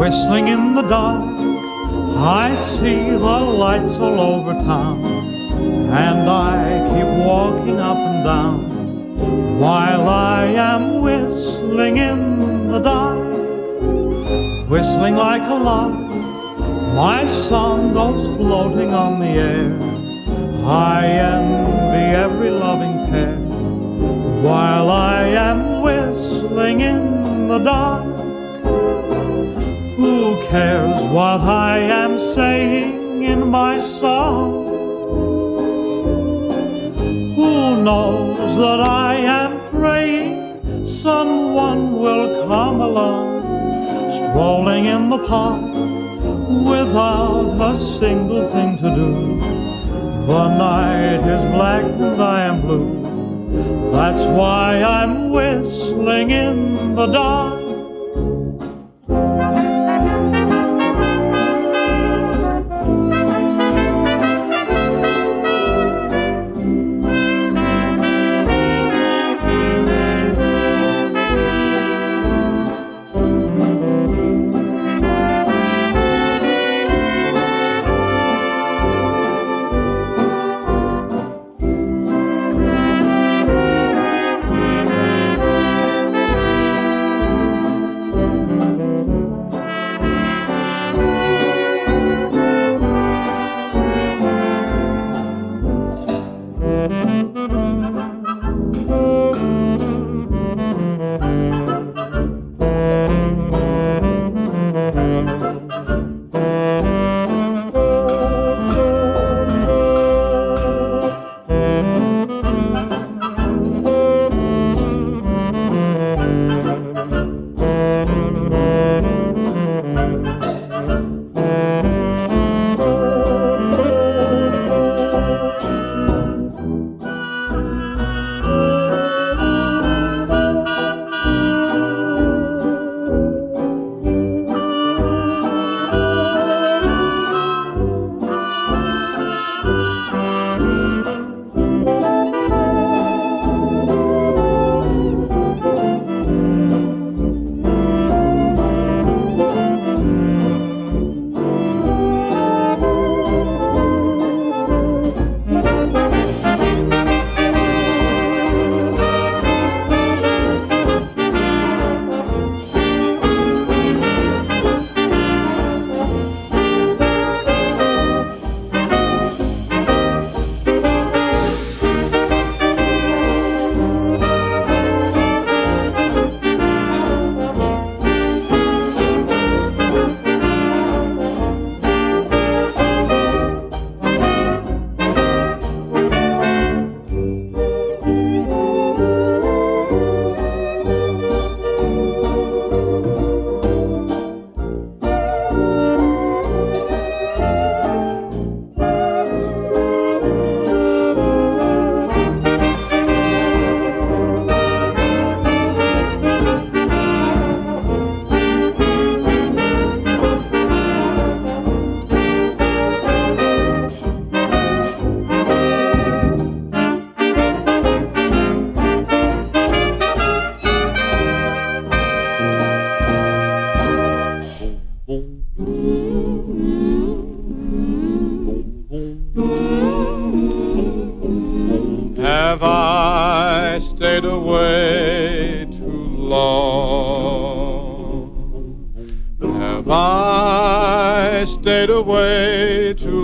Whistling in the dark, I see the lights all over town, and I keep walking up and down while I am whistling in the dark. Whistling like a lark, my song goes floating on the air. I envy every loving pair while I am whistling in the dark. Who cares what I am saying in my song? Who knows that I am praying someone will come along, strolling in the park without a single thing to do. The night is black and I am blue. That's why I'm whistling in the dark. Have I stayed away too long? Have I stayed away too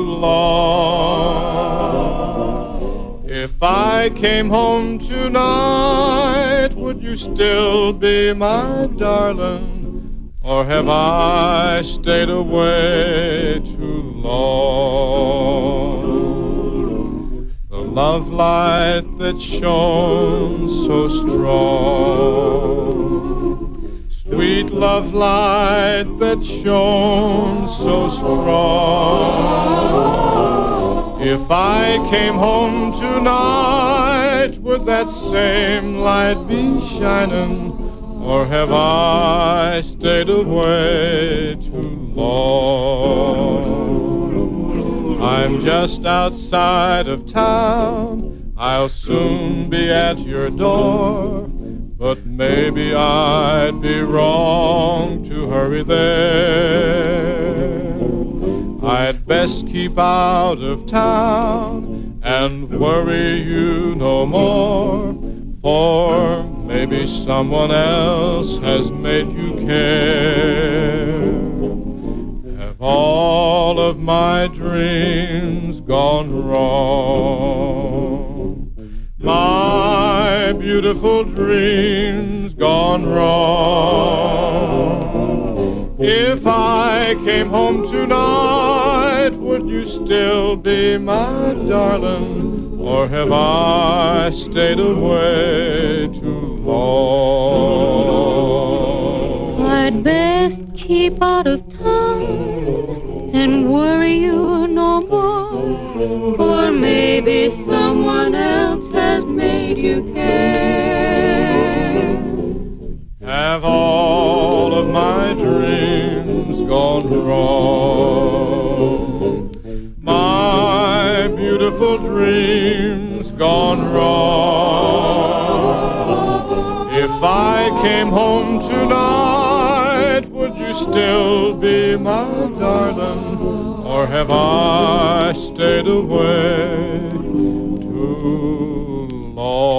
long? If I came home tonight, would you still be my darling? Or have I stayed away too long? The love light that shone so strong, sweet love light that shone so strong. If I came home tonight, would that same light be shining? Or have I stayed away too long? I'm just outside of town, I'll soon be at your door. but maybe I'd be wrong to hurry there. I'd best keep out of town and worry you no more, for maybe someone else has made you care. Have all of my dreams gone wrong? My beautiful dreams gone wrong? If I came home tonight, would you still be my darling, or have I stayed away too long? I'd best keep out of town and worry you no more, for maybe someone else has made you care. Have all of my dreams gone wrong? My beautiful dreams gone wrong? If I came home tonight, would you still be my darling, or have I stayed away too long?